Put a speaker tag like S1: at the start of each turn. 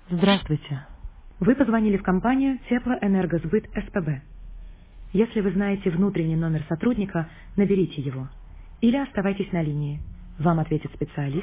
S1: Здравствуйте. Вы позвонили в компанию Теплоэнергосбыт СПБ. Если вы знаете внутренний номер сотрудника, наберите его. Или оставайтесь на линии. Вам ответит специалист.